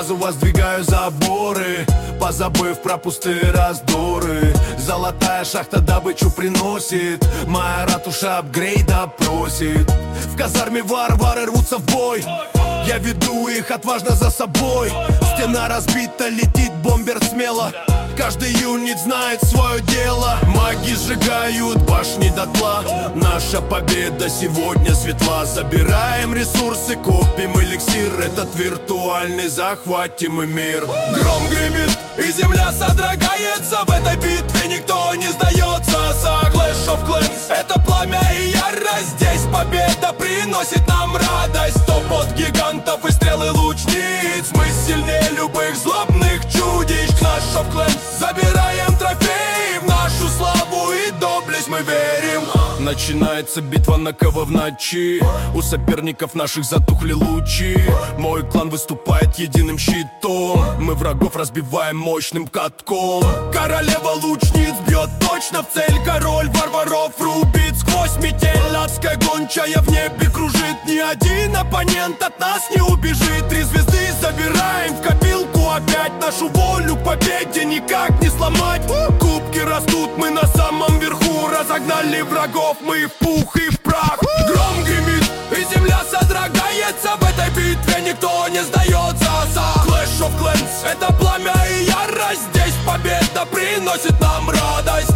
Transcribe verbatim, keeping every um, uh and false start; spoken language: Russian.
сразу воздвигаю заборы, позабыв про пустые раздоры. Золотая шахта добычу приносит, моя ратуша апгрейда просит. В казарме варвары рвутся в бой, я веду их отважно за собой. Стена разбита, летит бомбер смело, каждый юнит знает свое дело. Маги сжигают башни дотла, наша победа сегодня светла. Забираем ресурсы, копим эликсир, этот виртуальный захватим и мир. Гром гремит и земля содрогается, в этой битве никто не сдается. За Clash of Clans это пламя и ярость, здесь победа приносит нам радость. Топ от гигантов и стрелы лучниц, мы сильнее любых злобных чудищ. Clash of Clans забираем трофеи, в нашу славу и доблесть мы верим. Начинается битва на кого в ночи, у соперников наших затухли лучи. Мой клан выступает единым щитом, мы врагов разбиваем мощным катком. Королева лучниц бьет точно в цель, король варваров рубит сквозь метель. Адская гончая в небе кружит, ни один оппонент от нас не убежит. Три звезды забираем в копилку опять, нашу волю к победе никак не сломать. Кубки растут, мы на самом верху, разогнали врагов мы в пух и в прах. Гром гремит и земля содрогается, в этой битве никто не сдается. За Clash of Clans это пламя и ярость, здесь победа приносит нам радость.